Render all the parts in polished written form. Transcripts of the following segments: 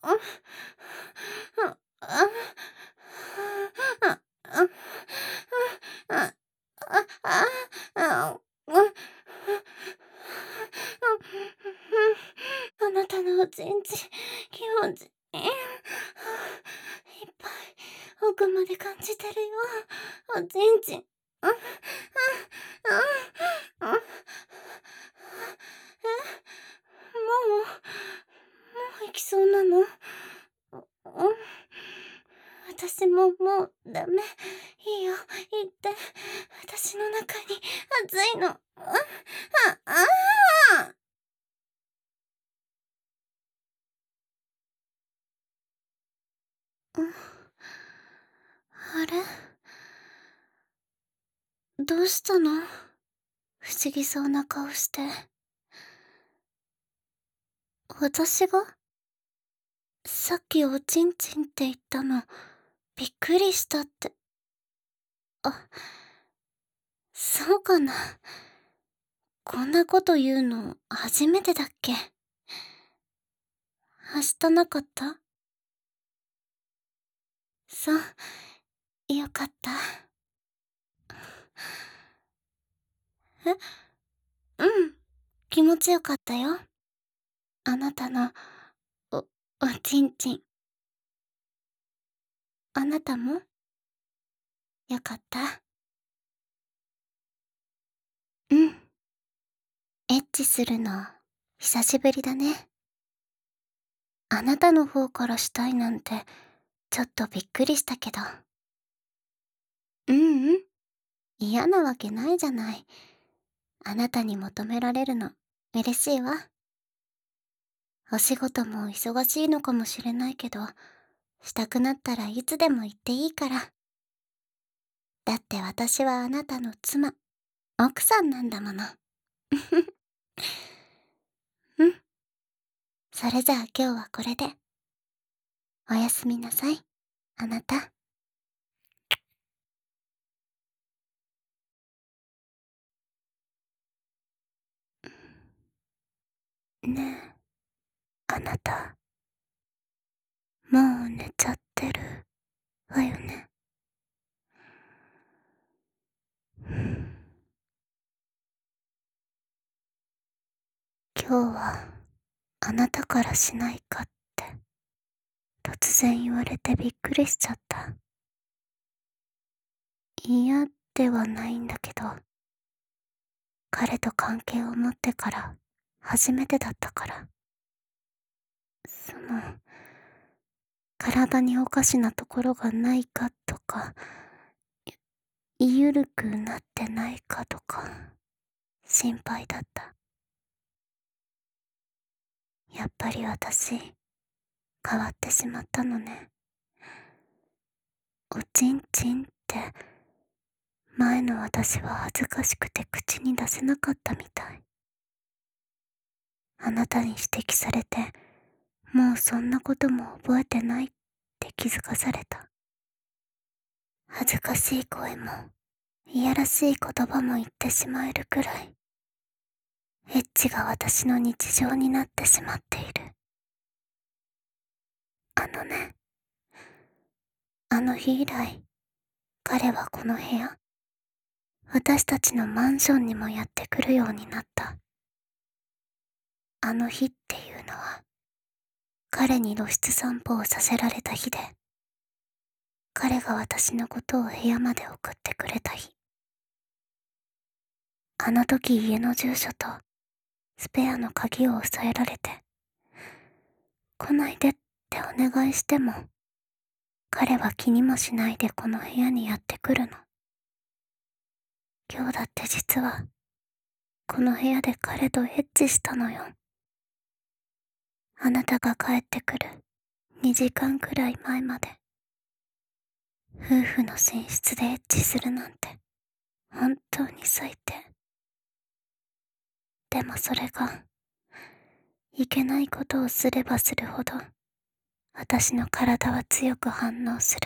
あなたのおちんち、気持ちいい。いっぱい奥まで感じてるよ、おちんち。もう行きそうなの？私ももうダメ。いいよ、行って。私の中に熱いの。あれ？どうしたの？不思議そうな顔して。私が？さっきおちんちんって言ったの、びっくりしたって。あ、そうかな。こんなこと言うの初めてだっけ？はしたなかった？そう、よかった。え？うん、気持ちよかったよ。あなたの、お、おちんちん。あなたも？よかった。うん。エッチするの、久しぶりだね。あなたの方からしたいなんて、ちょっとびっくりしたけど。ううん。嫌なわけないじゃない。あなたに求められるの、嬉しいわ。お仕事も忙しいのかもしれないけど、したくなったらいつでも言っていいから。だって私はあなたの妻、奥さんなんだもの。うん。それじゃあ今日はこれで。おやすみなさい、あなた。ねえ、あなた、もう寝ちゃってるわよね。今日はあなたからしないかって突然言われてびっくりしちゃった。嫌ではないんだけど、彼と関係を持ってから初めてだったから。体におかしなところがないかとか、ゆるくなってないかとか、心配だった。やっぱり私、変わってしまったのね。おちんちんって、前の私は恥ずかしくて口に出せなかったみたい。あなたに指摘されて、もうそんなことも覚えてないって気づかされた。恥ずかしい声も、いやらしい言葉も言ってしまえるくらい、エッチが私の日常になってしまっている。あのね、あの日以来、彼はこの部屋、私たちのマンションにもやってくるようになった。あの日っていうのは、彼に露出散歩をさせられた日で、彼が私のことを部屋まで送ってくれた日。あの時家の住所とスペアの鍵を押さえられて、来ないでってお願いしても、彼は気にもしないでこの部屋にやってくるの。今日だって実は、この部屋で彼とエッチしたのよ。あなたが帰ってくる2時間くらい前まで。夫婦の寝室でエッチするなんて、本当に最低。でもそれが、いけないことをすればするほど、私の体は強く反応する。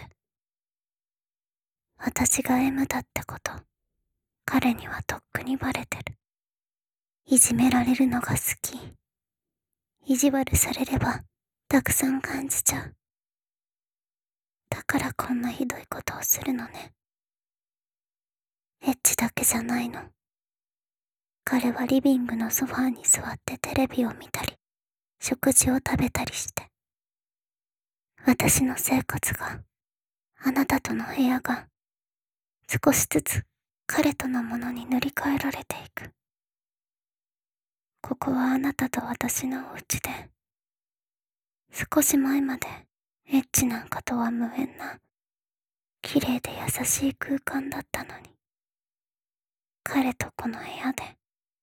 私が M だってこと、彼にはとっくにバレてる。いじめられるのが好き。意地悪されればたくさん感じちゃう。だからこんなひどいことをするのね。エッチだけじゃないの。彼はリビングのソファーに座ってテレビを見たり、食事を食べたりして。私の生活が、あなたとの部屋が、少しずつ彼とのものに塗り替えられていく。ここはあなたと私のお家で、少し前までエッチなんかとは無縁な、綺麗で優しい空間だったのに、彼とこの部屋で、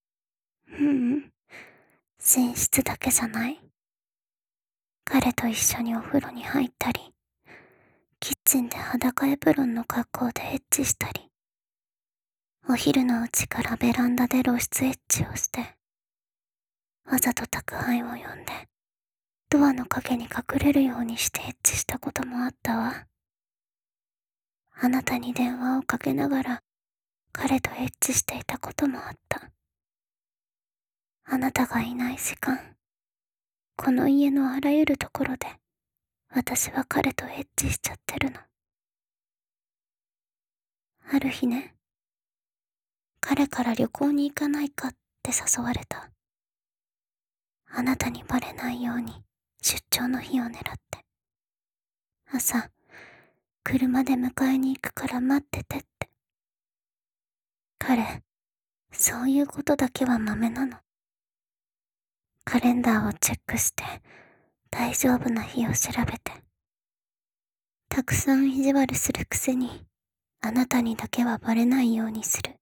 寝室だけじゃない。彼と一緒にお風呂に入ったり、キッチンで裸エプロンの格好でエッチしたり、お昼のうちからベランダで露出エッチをして、わざと宅配を呼んで、ドアの陰に隠れるようにしてエッチしたこともあったわ。あなたに電話をかけながら、彼とエッチしていたこともあった。あなたがいない時間、この家のあらゆるところで、私は彼とエッチしちゃってるの。ある日ね、彼から旅行に行かないかって誘われた。あなたにバレないように出張の日を狙って。朝、車で迎えに行くから待っててって。彼、そういうことだけはマメなの。カレンダーをチェックして、大丈夫な日を調べて。たくさん意地悪するくせに、あなたにだけはバレないようにする。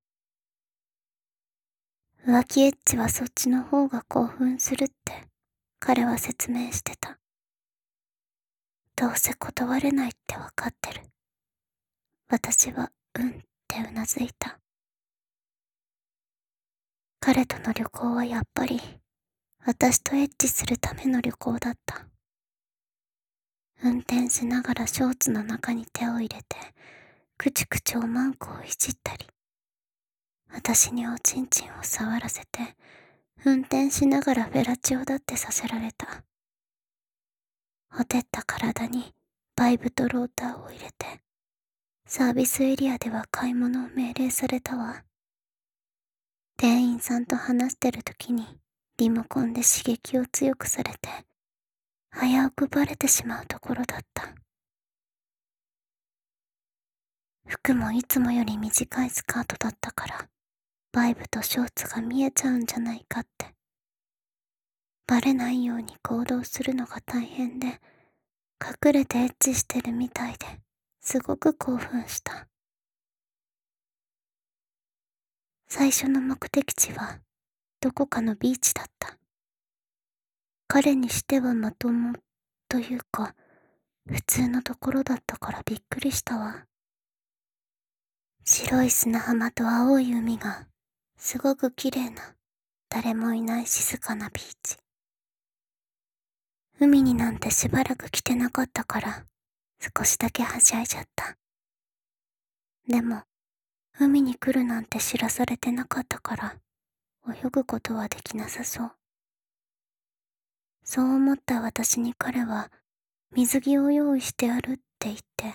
浮気エッチはそっちの方が興奮するって、彼は説明してた。どうせ断れないってわかってる。私は、うんってうなずいた。彼との旅行はやっぱり、私とエッチするための旅行だった。運転しながらショーツの中に手を入れて、くちくちおまんこをいじったり、私におちんちんを触らせて、運転しながらフェラチオだってさせられた。ほてった体にバイブとローターを入れて、サービスエリアでは買い物を命令されたわ。店員さんと話してる時にリモコンで刺激を強くされて、危うくバレてしまうところだった。服もいつもより短いスカートだったから、バイブとショーツが見えちゃうんじゃないかって。バレないように行動するのが大変で、隠れてエッチしてるみたいで、すごく興奮した。最初の目的地は、どこかのビーチだった。彼にしてはまともというか、普通のところだったからびっくりしたわ。白い砂浜と青い海が、すごく綺麗な、誰もいない静かなビーチ。海になんてしばらく来てなかったから、少しだけはしゃいじゃった。でも、海に来るなんて知らされてなかったから、泳ぐことはできなさそう。そう思った私に彼は、水着を用意してあるって言って、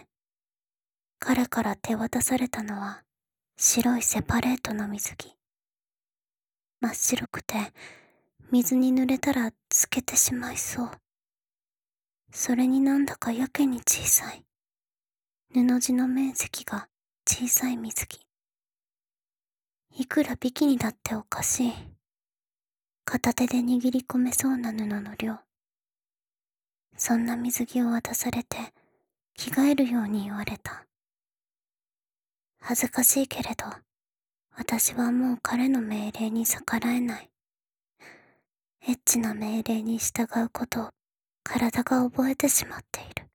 彼から手渡されたのは、白いセパレートの水着。真っ白くて、水に濡れたら透けてしまいそう。それになんだかやけに小さい。布地の面積が小さい水着。いくらビキニだっておかしい。片手で握り込めそうな布の量。そんな水着を渡されて、着替えるように言われた。恥ずかしいけれど、私はもう彼の命令に逆らえない。エッチな命令に従うことを体が覚えてしまっている。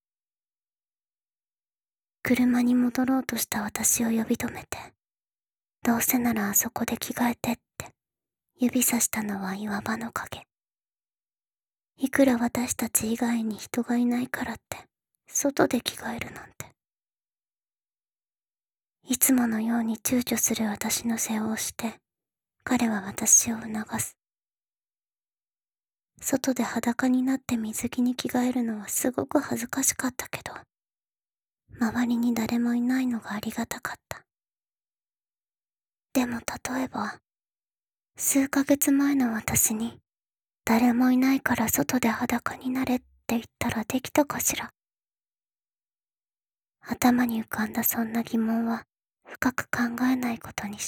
車に戻ろうとした私を呼び止めて、どうせならあそこで着替えてって指さしたのは岩場の影。いくら私たち以外に人がいないからって外で着替えるなんて。いつものように躊躇する私の背を押して、彼は私を促す。 外で裸になって水着に着替えるのはすごく恥ずかしかったけど、周りに誰もいないのがありがたかった。でも例えば、数ヶ月前の私に、誰もいないから外で裸になれって言ったらできたかしら。頭に浮かんだそんな疑問は深く考えないことにした。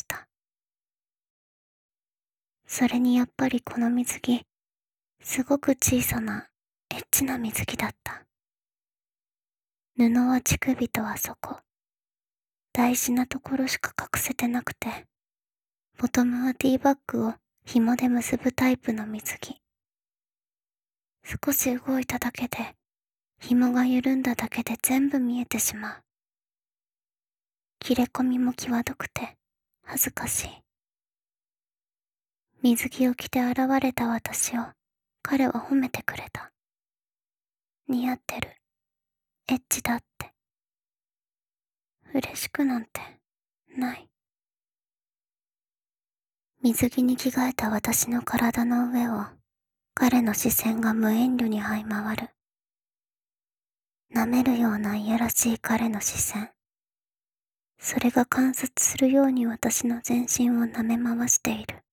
それにやっぱりこの水着、すごく小さなエッチな水着だった。布は乳首とあそこ、大事なところしか隠せてなくて、ボトムはティーバッグを紐で結ぶタイプの水着。少し動いただけで、紐が緩んだだけで全部見えてしまう。切れ込みも際どくて恥ずかしい。水着を着て現れた私を彼は褒めてくれた。似合ってる。エッチだって。嬉しくなんてない。水着に着替えた私の体の上を彼の視線が無遠慮に這い回る。舐めるようないやらしい彼の視線。それが観察するように私の全身を舐め回している。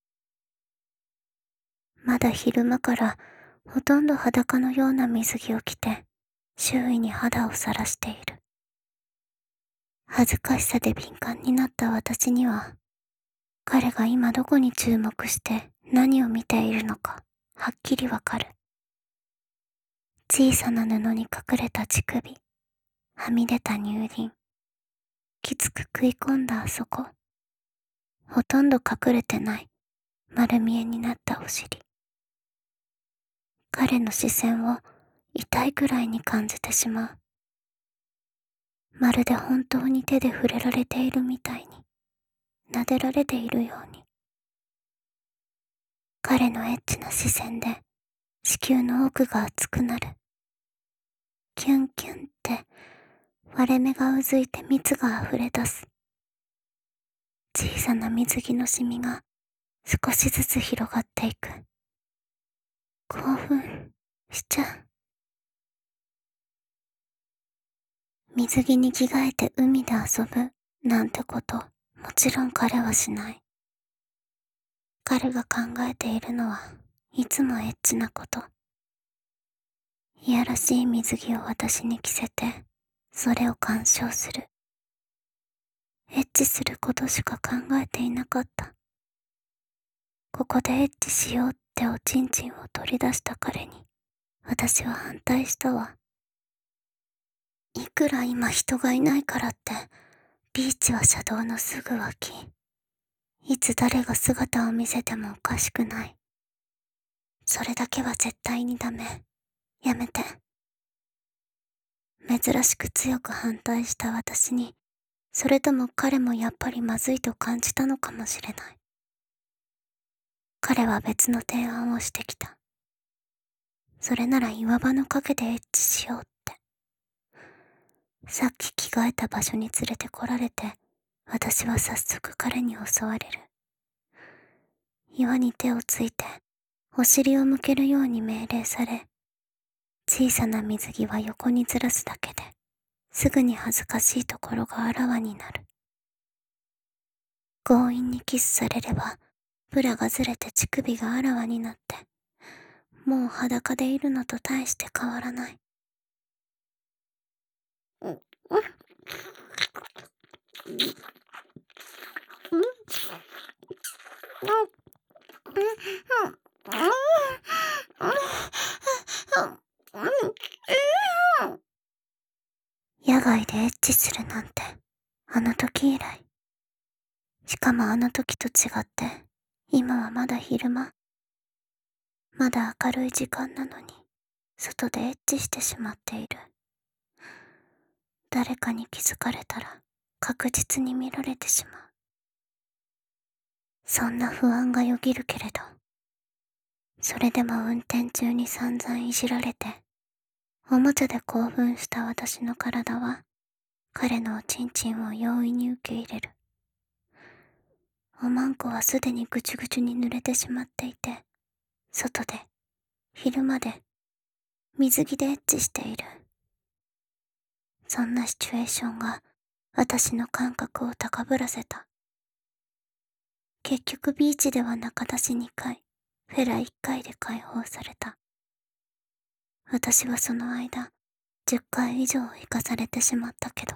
まだ昼間からほとんど裸のような水着を着て周囲に肌をさらしている。恥ずかしさで敏感になった私には、彼が今どこに注目して何を見ているのかはっきりわかる。小さな布に隠れた乳首、はみ出た乳輪、きつく食い込んだあそこ、ほとんど隠れてない丸見えになったお尻。彼の視線を痛いくらいに感じてしまう。まるで本当に手で触れられているみたいに、撫でられているように。彼のエッチな視線で子宮の奥が熱くなる。キュンキュンって割れ目がうずいて蜜が溢れ出す。小さな水着のシミが少しずつ広がっていく。興奮しちゃう。水着に着替えて海で遊ぶなんてこともちろん彼はしない。彼が考えているのはいつもエッチなこと。いやらしい水着を私に着せてそれを鑑賞する。エッチすることしか考えていなかった。ここでエッチしようっておちんちんを取り出した彼に私は反対したわ。いくら今人がいないからってビーチは車道のすぐ脇。いつ誰が姿を見せてもおかしくない。それだけは絶対にダメ。やめて。珍しく強く反対した私に、それとも彼もやっぱりまずいと感じたのかもしれない。彼は別の提案をしてきた。それなら岩場の陰でエッチしようって。さっき着替えた場所に連れてこられて、私は早速彼に襲われる。岩に手をついて、お尻を向けるように命令され、小さな水着は横にずらすだけで、すぐに恥ずかしいところがあらわになる。強引にキスされれば、ブラがずれて乳首があらわになって、もう裸でいるのと大して変わらない。野外でエッチするなんて、あの時以来。しかもあの時と違って、今はまだ昼間。まだ明るい時間なのに、外でエッチしてしまっている。誰かに気づかれたら、確実に見られてしまう。そんな不安がよぎるけれど、それでも運転中に散々いじられて、おもちゃで興奮した私の体は、彼のおちんちんを容易に受け入れる。おまんこはすでにぐちゅぐちゅに濡れてしまっていて、外で昼まで水着でエッチしている。そんなシチュエーションが私の感覚を高ぶらせた。結局ビーチでは中出し2回、フェラ1回で解放された。私はその間、10回以上行かされてしまったけど。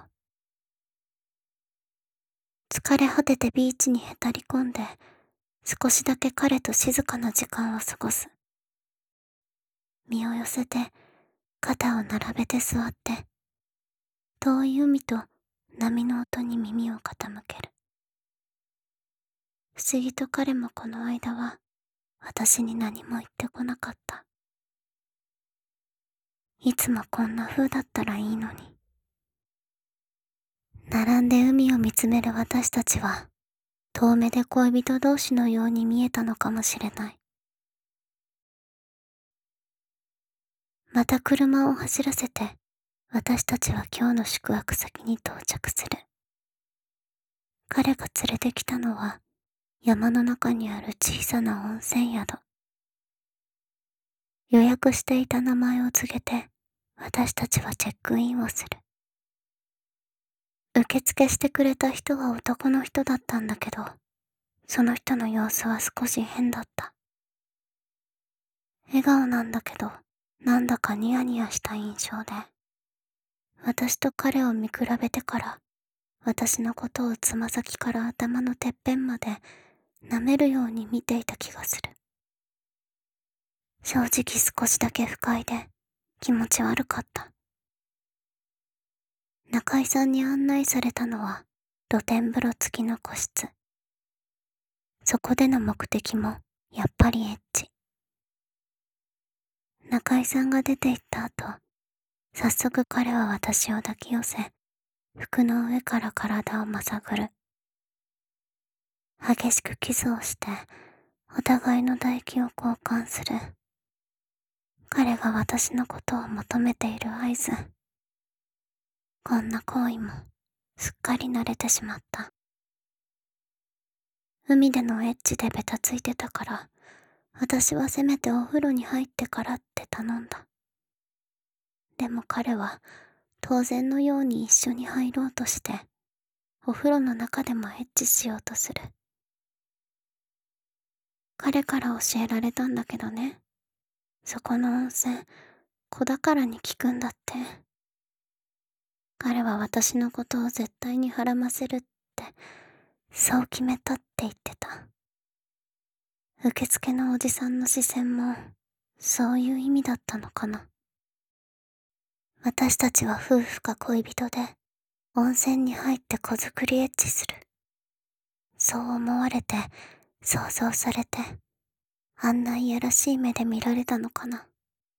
疲れ果ててビーチにへたり込んで、少しだけ彼と静かな時間を過ごす。身を寄せて、肩を並べて座って、遠い海と波の音に耳を傾ける。不思議と彼もこの間は、私に何も言ってこなかった。いつもこんな風だったらいいのに。並んで海を見つめる私たちは、遠目で恋人同士のように見えたのかもしれない。また車を走らせて、私たちは今日の宿泊先に到着する。彼が連れてきたのは、山の中にある小さな温泉宿。予約していた名前を告げて、私たちはチェックインをする。受付してくれた人は男の人だったんだけど、その人の様子は少し変だった。笑顔なんだけど、なんだかニヤニヤした印象で、私と彼を見比べてから、私のことをつま先から頭のてっぺんまで舐めるように見ていた気がする。正直少しだけ不快で気持ち悪かった。中井さんに案内されたのは露天風呂付きの個室。そこでの目的もやっぱりエッチ。中井さんが出て行った後、早速彼は私を抱き寄せ、服の上から体をまさぐる。激しくキスをして、お互いの唾液を交換する。彼が私のことを求めている合図。こんな行為もすっかり慣れてしまった。海でのエッチでベタついてたから、私はせめてお風呂に入ってからって頼んだ。でも彼は当然のように一緒に入ろうとして、お風呂の中でもエッチしようとする。彼から教えられたんだけどね。そこの温泉、子宝に効くんだって。彼は私のことを絶対にはらませるって、そう決めたって言ってた。受付のおじさんの視線も、そういう意味だったのかな。私たちは夫婦か恋人で、温泉に入って子作りエッチする。そう思われて、想像されて、あんないやらしい目で見られたのかな。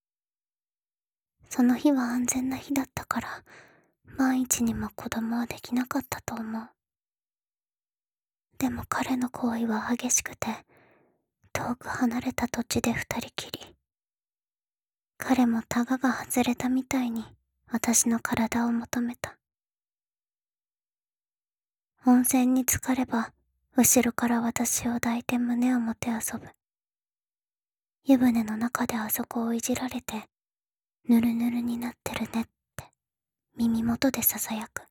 その日は安全な日だったから、万一にも子供はできなかったと思う。でも彼の行為は激しくて、遠く離れた土地で二人きり。彼もタガが外れたみたいに私の体を求めた。温泉に浸かれば、後ろから私を抱いて胸をもてあそぶ。湯船の中であそこをいじられて、ぬるぬるになってるねって耳元で囁く。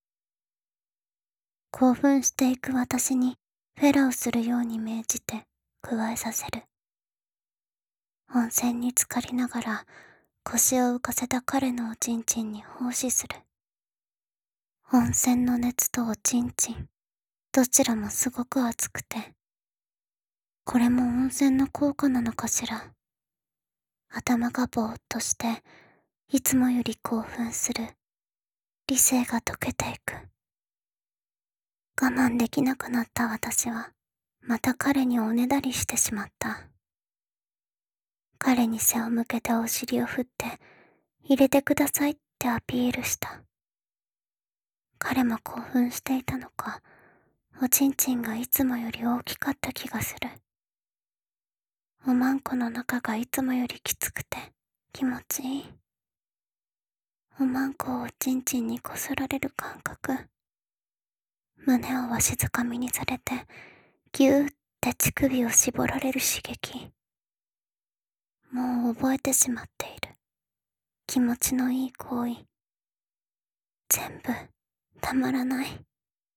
興奮していく私にフェラをするように命じて加えさせる。温泉に浸かりながら腰を浮かせた彼のおちんちんに奉仕する。温泉の熱とおちんちん、どちらもすごく熱くて、これも温泉の効果なのかしら。頭がぼーっとして、いつもより興奮する。理性が溶けていく。我慢できなくなった私は、また彼におねだりしてしまった。彼に背を向けてお尻を振って、入れてくださいってアピールした。彼も興奮していたのか、おちんちんがいつもより大きかった気がする。おまんこの中がいつもよりきつくて気持ちいい。おまんこをおちんちんにこすられる感覚。胸をわしづかみにされて、ぎゅーって乳首を絞られる刺激。 もう覚えてしまっている気持ちのいい行為、全部たまらない。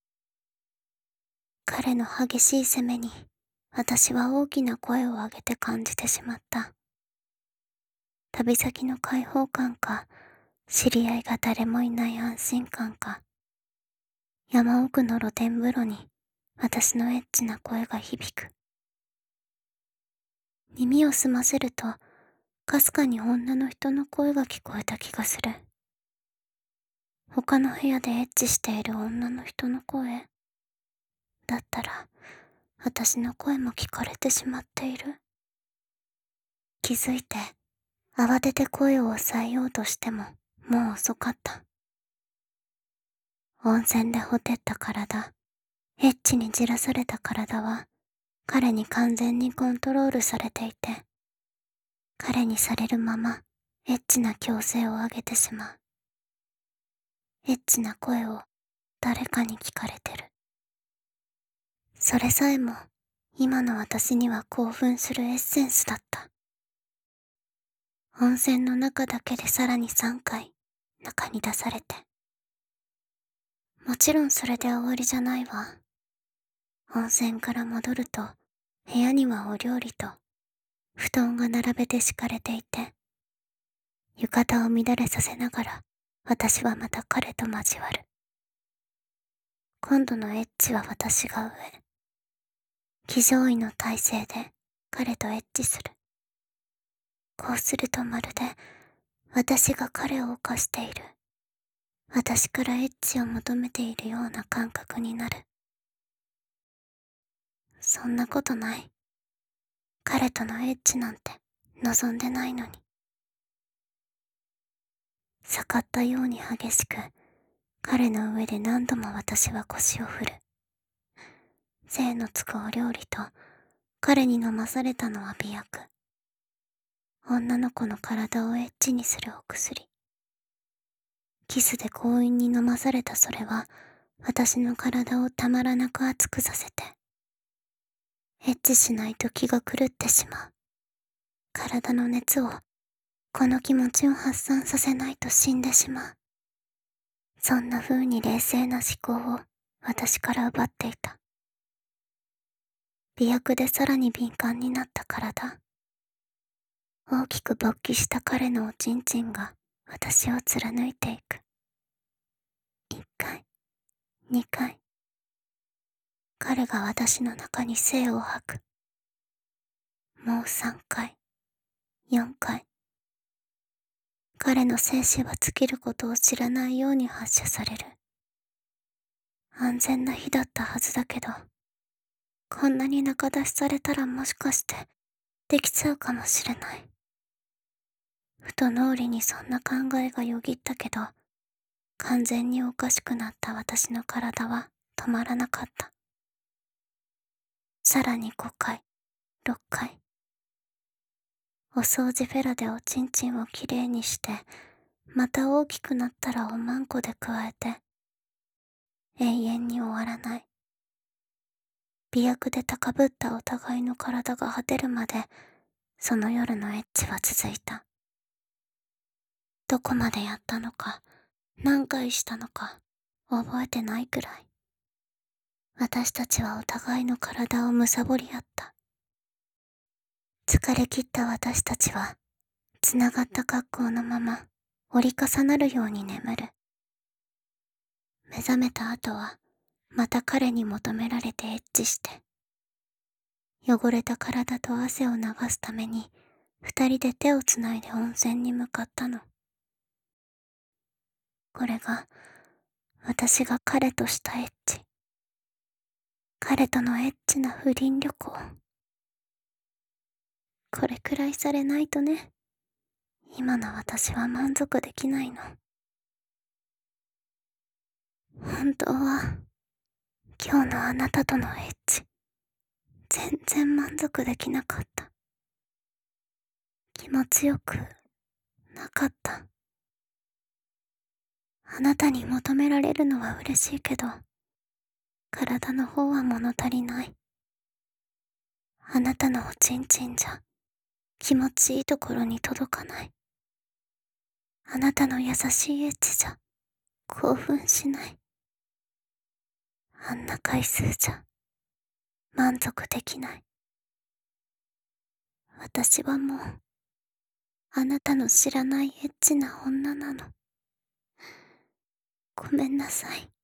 彼の激しい責めに私は大きな声を上げて感じてしまった。旅先の解放感か、知り合いが誰もいない安心感か、山奥の露天風呂に私のエッチな声が響く。耳を澄ませると、かすかに女の人の声が聞こえた気がする。他の部屋でエッチしている女の人の声。だったら、私の声も聞かれてしまっている。気づいて、慌てて声を抑えようとしても、もう遅かった。温泉でほてった体、エッチにじらされた体は、彼に完全にコントロールされていて、彼にされるまま、エッチな強制を上げてしまう。エッチな声を誰かに聞かれてる。それさえも、今の私には興奮するエッセンスだった。温泉の中だけでさらに3回、中に出されて。もちろんそれで終わりじゃないわ。温泉から戻ると、部屋にはお料理と、布団が並べて敷かれていて、浴衣を乱れさせながら、私はまた彼と交わる。今度のエッチは私が上。騎乗位の体勢で彼とエッチする。こうするとまるで私が彼を犯している。私からエッチを求めているような感覚になる。そんなことない。彼とのエッチなんて望んでないのに。盛ったように激しく、彼の上で何度も私は腰を振る。精のつくお料理と、彼に飲まされたのは美薬。女の子の体をエッチにするお薬。キスで強引に飲まされたそれは、私の体をたまらなく熱くさせて、エッチしないと気が狂ってしまう。体の熱を、この気持ちを発散させないと死んでしまう。そんな風に冷静な思考を私から奪っていた。美薬でさらに敏感になった体。大きく勃起した彼のおちんちんが私を貫いていく。1回、2回。彼が私の中に精を吐く。もう3回、4回。彼の精子は尽きることを知らないように発射される。安全な日だったはずだけど、こんなに中出しされたらもしかしてできちゃうかもしれない。ふと脳裏にそんな考えがよぎったけど、完全におかしくなった私の体は止まらなかった。さらに5回、6回。お掃除フェラでおちんちんをきれいにして、また大きくなったらおまんこで加えて、永遠に終わらない。美薬で高ぶったお互いの体が果てるまで、その夜のエッチは続いた。どこまでやったのか、何回したのか、覚えてないくらい。私たちはお互いの体を貪り合った。疲れ切った私たちは、つながった格好のまま、折り重なるように眠る。目覚めた後は、また彼に求められてエッチして、汚れた体と汗を流すために、二人で手をつないで温泉に向かったの。これが、私が彼としたエッチ。彼とのエッチな不倫旅行。これくらいされないとね、今の私は満足できないの。本当は、今日のあなたとのエッチ、全然満足できなかった。気持ちよくなかった。あなたに求められるのは嬉しいけど、体の方は物足りない。あなたのおちんちんじゃ、 気持ちいいところに届かない。あなたの優しいエッチじゃ興奮しない。あんな回数じゃ満足できない。私はもうあなたの知らないエッチな女なの。ごめんなさい。